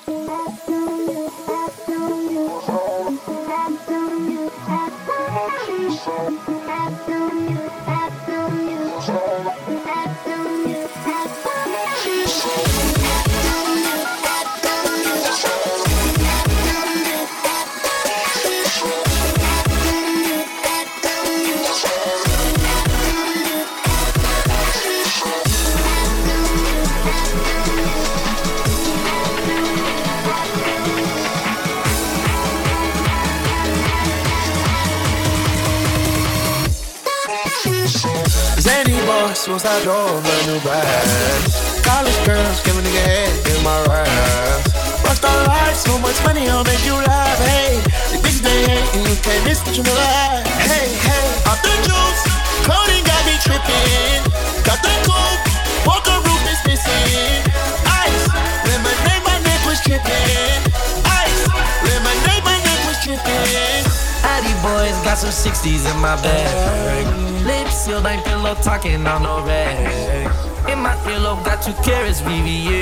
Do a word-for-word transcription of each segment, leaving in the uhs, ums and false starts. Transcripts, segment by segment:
Zany boss, suicide door, brand new bag. College girls, give a nigga head in my raps. Rockstar life, so much money, I'll make you laugh. Hey, the bitch they hate, and you can't miss what you never had. Hey, hey, off the juice, clothing got me tripping. Got the coupe, walker roof is missing. Ice, lemonade, my neck was tripping. Ice, lemonade, my neck was tripping. Addy boys got some sixties in my bag. Lips sealed, ain't pillow talking on no rag. In my earlobe, got two carats, V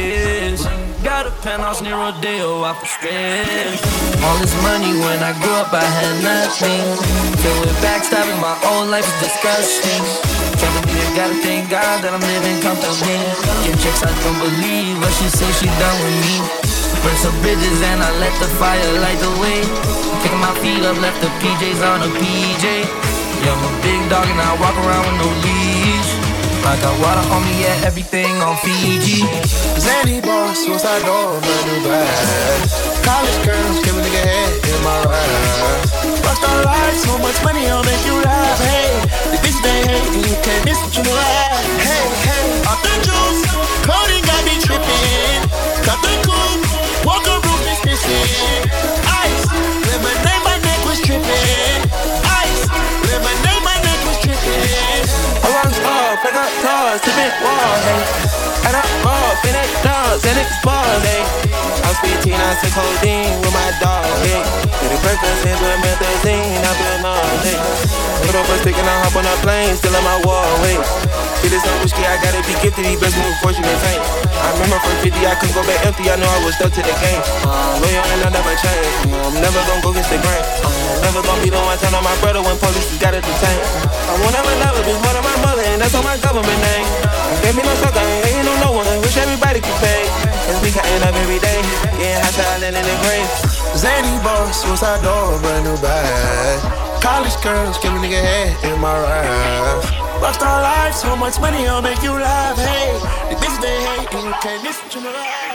V S. Got a penthouse near Rodeo, off the stress. All this money when I grew up, I had nothing. Filled with backstabbing, my whole life is disgusting. Can't believe it, gotta thank God that I'm living comfortably. Get checks, I don't believe, but she say she done with me. Burn some bridges and I let the fire light the way. Kicking my feet up, left the P Js on a P J. Yeah, I'm a big dog and I walk around with no leash. I got water on me, yeah, everything on Fiji. Zany boss, suicide door, brand new bag. College girls, give a nigga head in my raps. Rockstar life, so much money, I'll make you laugh. Hey, the bitch they hate, and you can't miss what you never had. Hey, hey, off the juice, clothing got me tripping. Got the coupe, walker roof is missing. Ice, lemonade, my neck was tripping. Ice, lemonade, my neck was tripping. I rock hard, pick up cars, tipping walls, hey. And I'm off in that dogs, and it's balls, hey. I was fifteen, I took codeine with my dog, hey. Did it breakfast into a methazine, I feel nauseous, hey. Put up a stick and I hop on a plane, still in my wall, hey. Get this on whiskey, I gotta be gifted, these best move fortunate fame. I remember from fifty, I couldn't go back empty, I know I was stuck to the game. Uh, loyal and I never change, I'm never gonna go against the grain. Uh, never gonna be the one turn on my brother when police got to detain. I won't ever love it, bitch, more than my mother, and that's on my government name. Gave me no sucker, ain't no no one, wish everybody could pay. Cause we counting up every day, getting hot silent in the grave. Zany boss, suicide door, brand new bag. College girls, give a nigga head in my raps. Rockstar life, so much money, I'll make you laugh. Hey, the bitch they hate, and you can't miss what you never had.